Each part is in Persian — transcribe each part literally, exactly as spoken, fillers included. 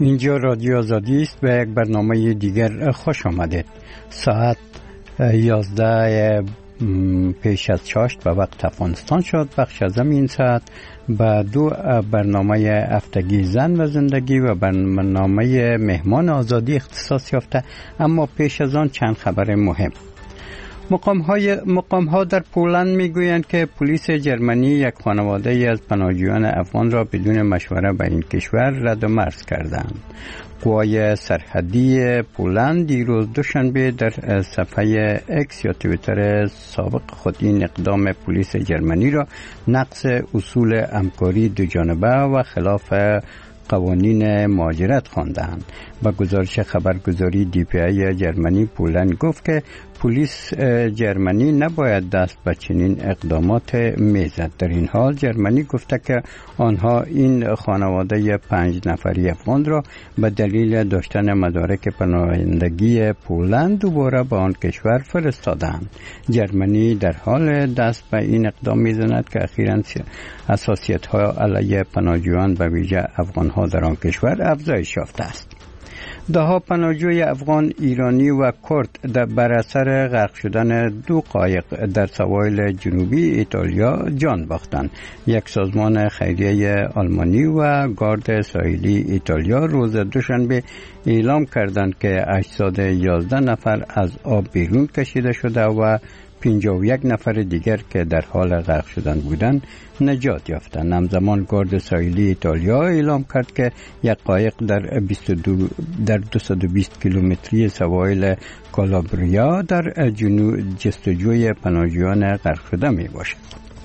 اینجا رادیو آزادی است و یک برنامه دیگر خوش آمدید. ساعت یازده پیش از چاشت به وقت افغانستان شد. بخش از این ساعت به دو برنامه هفتگی زن و زندگی و برنامه مهمان آزادی اختصاص یافته، اما پیش از آن چند خبر مهم. مقام های مقام ها در پولند میگویند که پلیس جرمنی یک خانواده ای از پناهجویان افغان را بدون مشوره به این کشور رد و مرز کردند. قوای سرحدی پولند دیروز دوشنبه در صفحه اکس یا توییتر سابق خود این اقدام پلیس جرمنی را نقض اصول همکاری دو جانبه و خلاف قوانین مهاجرت خواندند. با گزارش خبرگزاری دی پی ای جرمنی، پولند گفت که پلیس جرمنی نباید دست به چنین اقدامات میزد. در این حال جرمنی گفته که آنها این خانواده پنج نفری افغان را به دلیل داشتن مدارک پناهندگی پولند دوباره به آن کشور فرستادند. جرمنی در حال دست به این اقدام میزند که اخیراً حساسیت ها علیه پناهجویان به ویژه افغان ها در آن کشور افزایش یافته است. دهها پناهجوی افغان، ایرانی و کرد در بر اثر غرق شدن دو قایق در سواحل جنوبی ایتالیا جان باختند. یک سازمان خیریه آلمانی و گارد ساحلی ایتالیا روز دوشنبه اعلام کردند که اجساد یازده نفر از آب بیرون کشیده شده و پنجاه و یک نفر دیگر که در حال غرق شدن بودند نجات یافتند. همزمان گارد ساحلی ایتالیا اعلام کرد که یک قایق در بیست و دو در دویست و بیست کیلومتری سواحل کالابریا در جنوب جستجوی پناهجویان غرق شده می باشد.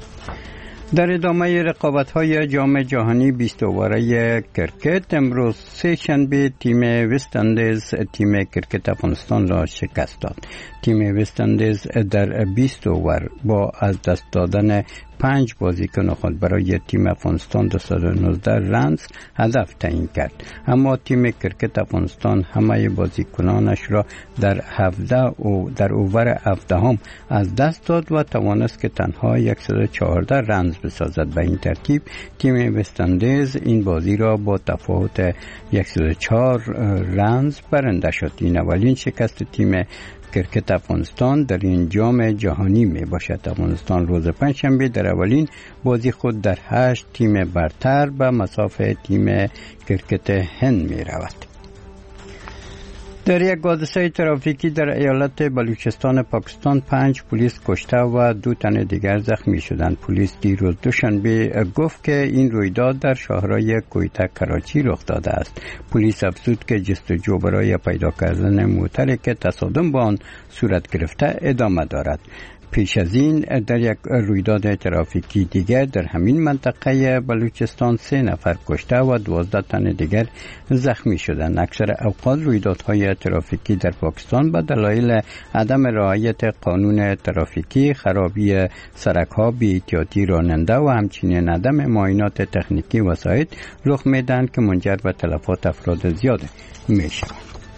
در ادامه رقابت‌های جام جهانی بیست اوره کرکت، امروز سه شنبه تیم وست اندیز تیم کرکت افغانستان را شکست داد. تیم وست اندیز در بیست اوور با از دست دادن پنج بازیکن خود برای تیم افغانستان دویست و نوزده رنز هدف تعیین کرد، اما تیم کرکت افغانستان همه بازیکنانش را در هفده او در اوور هفدهم از دست داد و توانست که تنها صد و چهارده رنز بسازد. به این ترتیب تیم وست اندیز این بازی را با تفاوت صد و چهار رنز برنده شد. این اولین شکست تیم کرکت افغانستان در این جام جهانی می باشد. افغانستان روز پنجشنبه در اولین بازی خود در هشت تیم برتر به مسافه تیم کرکت هند می رود. در یک حادثه ترافیکی در ایالت بلوچستان پاکستان پنج پلیس کشته و دو تن دیگر زخمی شدند. پلیس دیروز دوشنبه گفت که این رویداد در شاهراه کویتا کراچی رخ داده است. پلیس افزود که جستجو برای پیدا کردن موتری که تصادم با آن صورت گرفته ادامه دارد. پیش از این در یک رویداد ترافیکی دیگر در همین منطقه بلوچستان سه نفر کشته و دوازده تن دیگر زخمی شدند. اکثر اوقات رویدادهای ترافیکی در پاکستان به دلایل عدم رعایت قانون ترافیکی، خرابی سرک‌ها، بی‌احتیاطی راننده و همچنین عدم معاینات تکنیکی وسایط رخ میدهند که منجر به تلفات افراد زیاد میشوند.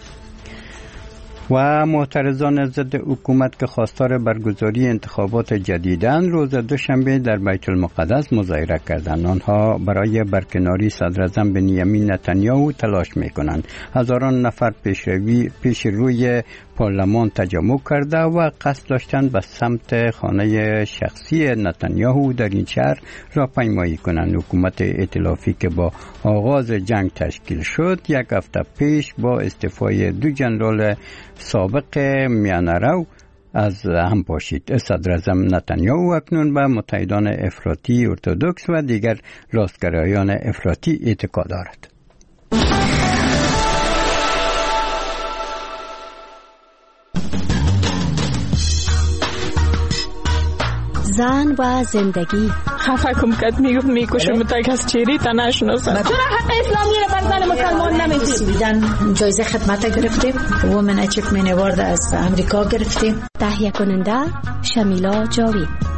و معترضان ضد حکومت که خواستار برگزاری انتخابات جدیدند روز دوشنبه در بیت المقدس مظاهره کردند. آنها برای برکناری صدر اعظم بنیامین نتانیاهو تلاش میکنند. هزاران نفر پیشروی پیش روی پارلمان تجمع کرده و قصد داشتند به سمت خانه شخصی نتانیاهو در این شهر راهپیمایی کنند. حکومت ائتلافی که با آغاز جنگ تشکیل شد یک هفته پیش با استعفای دو ژنرال سابق میانه از هم پاشید. صدر اعظم نتانیاهو اکنون به متحدان افراطی ارتدوکس و دیگر راستگرایان افراطی اعتقاد دارد. زن و زندگی. خفه کم کد میگفت میکشه متک از چیری تا نشناسن. چرا حق اسلامی رو بر زن مسلمان نمیدید؟ سویدن جایزه خدمت گرفتیم، وومن اچیومنت اوارد از امریکا گرفتیم. تهیه کننده شمیلا جاوید.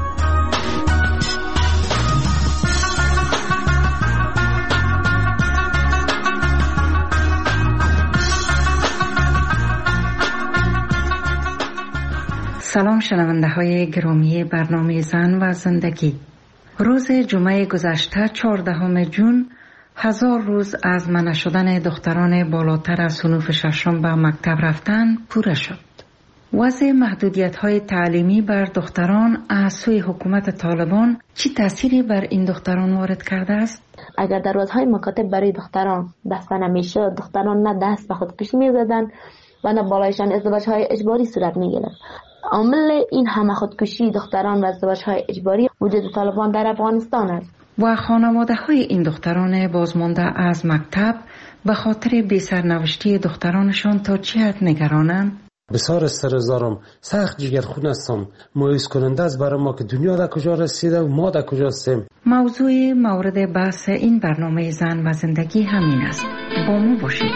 سلام شنونده های گرامی برنامه زن و زندگی. روز جمعه گذشته چهاردهم ژوئن هزار روز از منع شدن دختران بالاتر از صنوف ششم به مکتب رفتن پوره شد. وضع محدودیت‌های تعلیمی بر دختران از سوی حکومت طالبان چه تأثیری بر این دختران وارد کرده است؟ اگر دروازهای مکاتب برای دختران بسته نمی‌شد، دختران نه دست به خودکشی می‌زدند و نه بالایشان ازدواج‌های اجباری صورت می‌گرفت. عامل این همه خودکشی دختران و ازدواج‌های اجباری وجود طالبان در افغانستان است. و خانواده‌های این دختران بازمانده از مکتب به خاطر بی‌سرنوشتی دخترانشان تا چه حد نگرانند؟ بسیار استرزارم، سخت جگرخون هستم. مایوس کننده است برای ما که دنیا در کجا رسیده و ما در کجا هستیم. موضوع مورد بحث این برنامه زن و زندگی همین است. با ما باشید.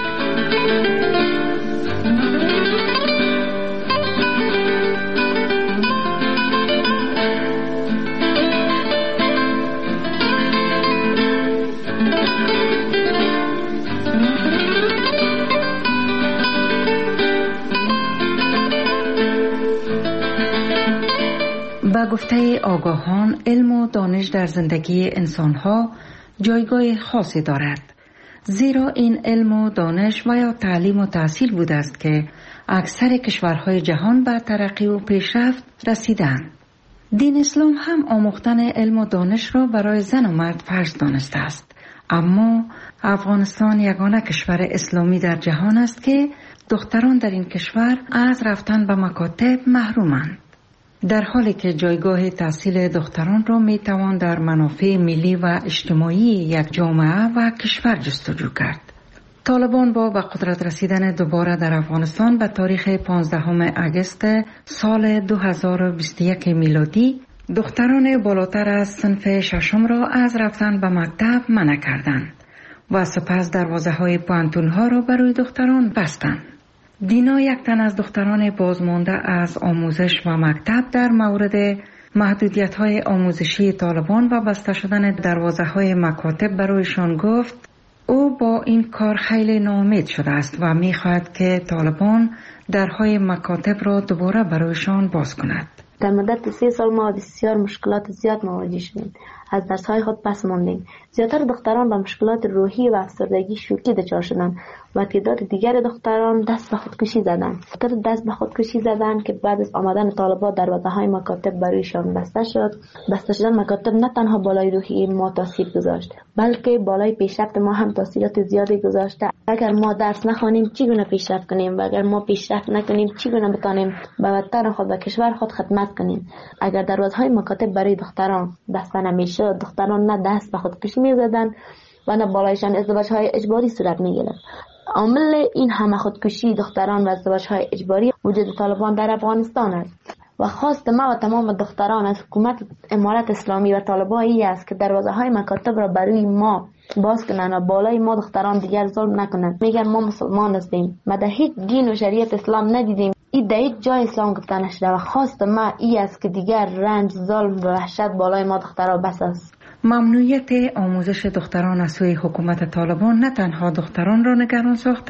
با گفته آگاهان، علم و دانش در زندگی انسانها جایگاه خاصی دارد، زیرا این علم و دانش و یا تعلیم و تحصیل بوده است که اکثر کشورهای جهان به ترقی و پیشرفت رسیدند. دین اسلام هم آموختن علم و دانش را برای زن و مرد فرض دانسته است، اما افغانستان یگانه کشور اسلامی در جهان است که دختران در این کشور از رفتن به مکاتب محرومند، در حالی که جایگاه تحصیل دختران را می توان در منافع ملی و اجتماعی یک جامعه و کشور جستجو کرد. طالبان با به قدرت رسیدن دوباره در افغانستان به تاریخ پانزدهم اگست سال دو هزار و بیست و یک میلادی دختران بالاتر از صنف ششم را از رفتن به مکتب منع کردند و سپس دروازه‌های پانتون‌ها را برای دختران بستند. دینا، یک تن از دختران بازمانده از آموزش و مکتب، در مورد محدودیت‌های آموزشی طالبان و بسته شدن دروازه‌های مکاتب برایشان گفت او با این کار خیلی ناامید شده است و می‌خواهد که طالبان درهای مکاتب را دوباره برایشان باز کند. در مدت سه سال ما بسیار مشکلات زیاد مواجه شدیم. از درس‌های خود پس ماندیم. زیاتر دختران با مشکلات روحی و افسردگی شوکی دچار شدند و تعداد دیگر دختران دست به خودکشی زدند. خاطر دست به خودکشی زدند که بعد از آمدن طالبان دروازه‌های مکاتب برایشان بسته شد. بسته شدن مکاتب نه تنها بالای روحی ما تاثیر گذاشت، بلکه بالای پیشرفت ما هم تاثیرات زیادی گذاشته. اگر ما درس نخوانیم چگونه پیشرفت کنیم و اگر ما پیشرفت نکنیم چگونه بتانیم به وطن خود و کشور خود خدمت کنیم؟ اگر دروازه‌های مکاتب برای دختران بسته نمی‌شد، دختران نه دست به خودکشی می‌زدند و نه بالایشان ازدواج‌های اجباری صورت می‌گرفت. عامل این همه خودکشی دختران و ازدواج‌های اجباری وجود طالبان در افغانستان است و خواست ما و تمام دختران از حکومت امارت اسلامی و طالبانی است که دروازه‌های مکاتب را برای ما باز کنند و بالای ما دختران دیگر ظلم نکنند. میگن ما مسلمان هستیم، ما در هیچ دین و شریعت اسلام ندیدیم این در هیچ جای اسلام گفته نشده و خواست ما ای است که دیگر رنج، ظلم و وحشت بالای ما دختران بس است. ممنوعیت آموزش دختران از سوی حکومت طالبان نه تنها دختران را نگران ساخته،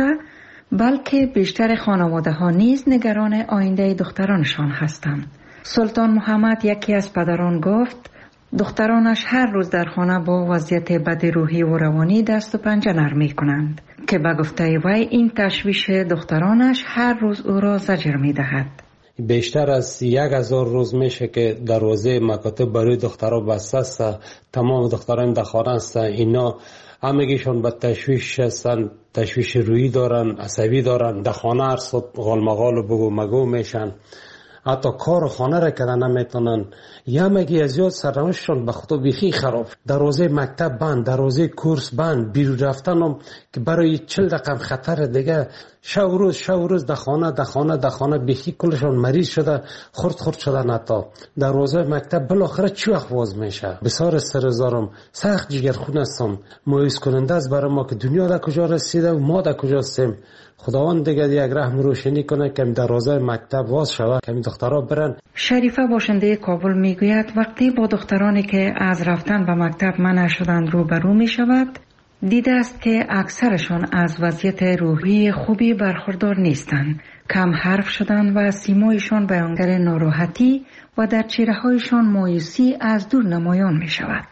بلکه بیشتر خانواده ها نیز نگران آینده دخترانشان هستند. سلطان محمد، یکی از پدران، گفت دخترانش هر روز در خانه با وضعیت بد روحی و روانی دست و پنجه نرم می کنند که به گفته وی این تشویش دخترانش هر روز او را زجر می دهد. بیشتر از یک هزار روز میشه که دروازه مکاتب برای دخترها بسته است. تمام دختران در خانه هستند. اینا همگیشون به تشویش هستند، تشویش روحی دارن، عصبی دارن، در خانه هر صد غالمغال و بگو مگو میشن، حتی کار خانه را کردن نمیتونن. یمگی از زیاد سرنوشتشون به خدا بیخی خراب. دروازه مکتب بند، دروازه کورس بند، بیرون رفتن هم که برای چل دقیقه خطر دیگه. شو روز شو روز در خانه در خانه در خانه بیخی کلشون مریض شده، خرد خرد شدن. حتی دروازه مکتب بالاخره چی وقت باز میشه؟ بسیار استرزارم، سخت جگرخون هستم. مایوس کننده است برای ما که دنیا در کجا رسیده و ما در کجا هستیم. خداوند دیگه یک رحم روشنی کنه که دروازه مکتب باز شود، که دخترها برن. شریفه باشنده کابل میگوید وقتی با دخترانی که از رفتن به مکتب منع شدند روبرو می شود، دیده است که اکثرشان از وضعیت روحی خوبی برخوردار نیستند. کم حرف شدند و سیمایشان بیانگر ناراحتی و در چهره‌هایشان مایوسی از دور نمایان می شود.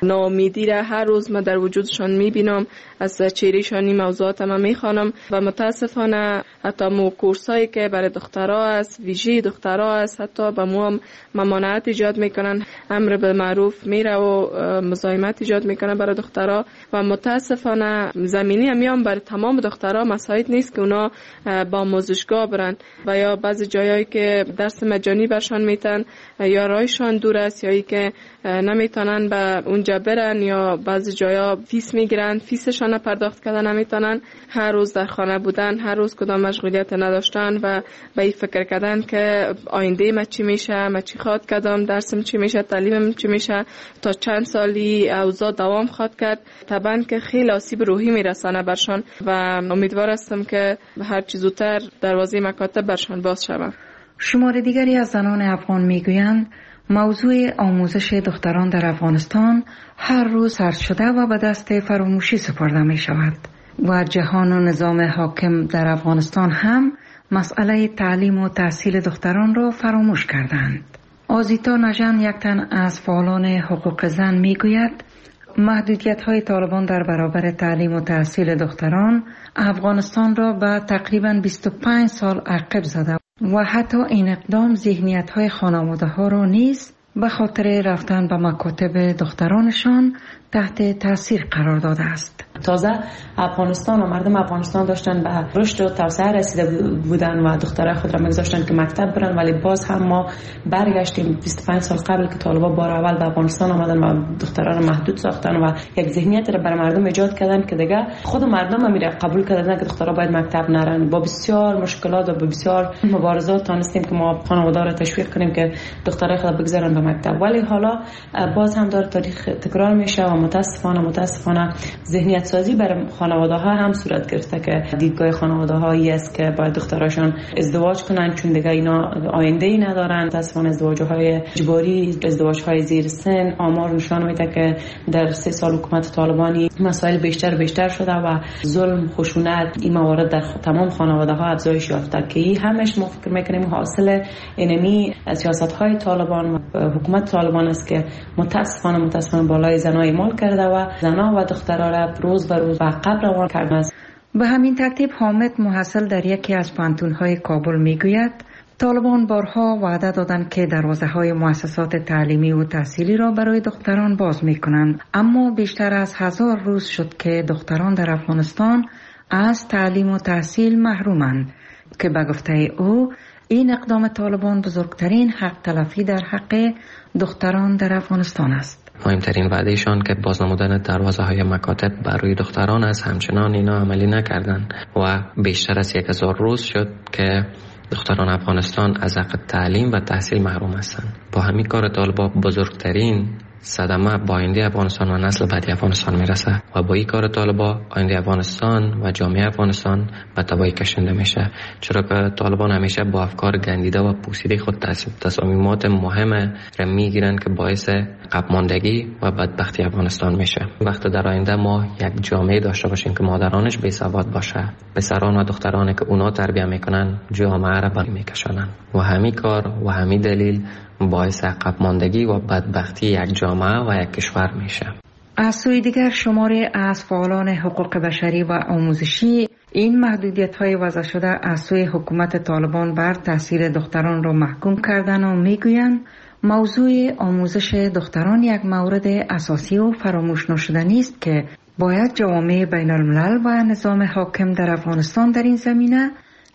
ناامیدی را هر روز ما در وجودشان میبینم. از چهرهشان این موضوعات ما میخوانم و متاسفانه حتی مو کورسایی که برای دخترها است، ویژه دخترها است، حتی به مو هم ممانعت ایجاد میکنن، امر به معروف میره و مزاحمت ایجاد میکنه برای دخترها و متاسفانه زمینی همیان برای تمام دخترها مساعد نیست که اونا با آموزشگاه برن و یا بعضی جایایی که درس مجانی برشان میتن یا رایشان دور است یا ای که نمیتونن به اونجا برن یا بعضی جایا فیس میگیرن، فیسشان پرداخت کردن نمیتونن، هر روز در خانه بودن، هر روز کدام مشغولیت نداشتن و به این فکر کردن که آینده ما چی میشه، ما چی خواد کردم، درسم چی میشه، تعلیمم چی میشه، تا چند سالی اوضاع دوام خواد کرد. طبعا که خیلی آسیب روحی میرسانه برشان و امیدوار هستم که هر چیز زودتر دروازه مکاتب برشان باز شود. شمار دیگری از زنان افغان میگویند موضوع آموزش دختران در افغانستان هر روز سرد شده و به دست فراموشی سپرده می شود و جهان و نظام حاکم در افغانستان هم مسئله تعلیم و تحصیل دختران را فراموش کردند. آزیتا نژن، یک تن از فعالان حقوق زن، می گوید محدودیت های طالبان در برابر تعلیم و تحصیل دختران افغانستان را به تقریباً بیست و پنج سال عقب زده و حتی این اقدام ذهنیت های خانواده ها را نیز به خاطر رفتن به مکاتب دخترانشان تحت تاثیر قرار داده است. تازه افغانستان و مردم افغانستان داشتن به رشد و توسعه رسیده بودن و دخترای خود را می‌گذاشتن که مکتب برن، ولی باز هم ما برگشتیم بیست و پنج سال قبل که طالبان بار اول به افغانستان آمدن و دختران را محدود ساختن و یک ذهنیت را برای مردم ایجاد کردن که دیگه خود مردم هم قبول کردن که دخترها باید مکتب نرن. با بسیار مشکلات و با بسیار مبارزات تونستیم که ما خانواده را تشویق کنیم که دخترای خود بگذارن به مکتب، ولی حالا باز هم داره تاریخ تکرار میشه و متاسفانه متاسفانه ذهنیت سازی برای خانواده ها هم صورت گرفته که دیدگاه خانواده هایی است که باید دختراشون ازدواج کنن چون دیگه اینا آینده ای ندارن. متاسفانه ازدواج های اجباری، ازدواج های زیر سن، آمار نشان میده که در سه سال حکومت طالبانی مسائل بیشتر بیشتر شده و ظلم، خشونت، این موارد در تمام خانواده ها افزایش یافته که این همش ما فکر میکنیم حاصل انمی سیاست های طالبان و حکومت طالبان است که متاسفانه متاسفانه بالای زنای مال کرده و زنا و دخترها را روز به روز به عقب روان کرده است. به همین ترتیب حامد محصل در یکی از پانتون‌های کابل میگوید طالبان بارها وعده دادند که دروازه‌های مؤسسات تعلیمی و تحصیلی را برای دختران باز می‌کنند، اما بیشتر از هزار روز شد که دختران در افغانستان از تعلیم و تحصیل محرومند که به گفته او این اقدام طالبان بزرگترین حق تلفی در حق دختران در افغانستان است. مهمترین وعدهشان که بازنمودن دروازه های مکاتب برای دختران است، همچنان اینا عملی نکردند و بیشتر از یک هزار روز شد که دختران افغانستان از حق تعلیم و تحصیل محروم هستند. با همین کار طالبان بزرگترین صدمه با آینده افغانستان و نسل بعدی افغانستان میرسه و با این کار طالبان آینده افغانستان و جامعه افغانستان به تباهی کشانده میشه، چرا که طالبان همیشه با افکار گندیده و پوسیده خود تصمیمات مهم را میگیرن که باعث عقب ماندگی و بدبختی افغانستان میشه. وقتی در آینده ما یک جامعه داشته باشیم که مادرانش بی سواد باشه، پسران و دخترانی که اونا تربیت میکنن جامعه را بالا میکشانن و همین کار و همین دلیل باعث عقب ماندگی و بدبختی یک جامعه و یک کشور میشه. از سوی دیگر شماری از فعالان حقوق بشری و آموزشی این محدودیت‌های وضع شده از سوی حکومت طالبان بر تحصیل دختران را محکوم کردن و میگویند موضوع آموزش دختران یک مورد اساسی و فراموش نشدنی است که باید جوامع بین الملل و نظام حاکم در افغانستان در این زمینه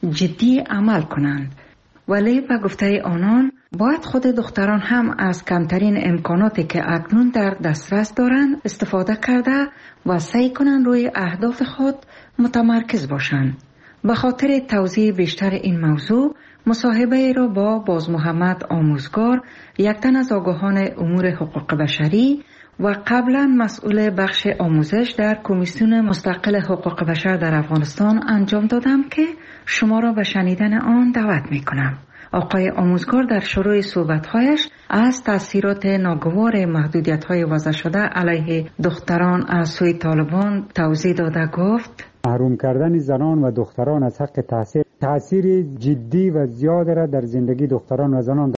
جدی عمل کنند. ولی به گفته آنان باید خود دختران هم از کمترین امکاناتی که اکنون در دسترس دارند استفاده کرده و سعی کنند روی اهداف خود متمرکز باشند. به خاطر توضیح بیشتر این موضوع مصاحبه را با باز محمد آموزگار، یک تن از آگاهان امور حقوق بشری و قبلا مسئول بخش آموزش در کمیسیون مستقل حقوق بشر در افغانستان انجام دادم که شما را به شنیدن آن دعوت می کنم. آقای آموزگار در شروع صحبت‌هایش از تأثیرات ناگوار محدودیت‌های وضع شده علیه دختران از سوی طالبان توضیح داده گفت: محروم کردن زنان و دختران از حق تحصیل تأثیر جدی و زیاد را در زندگی دختران و زنان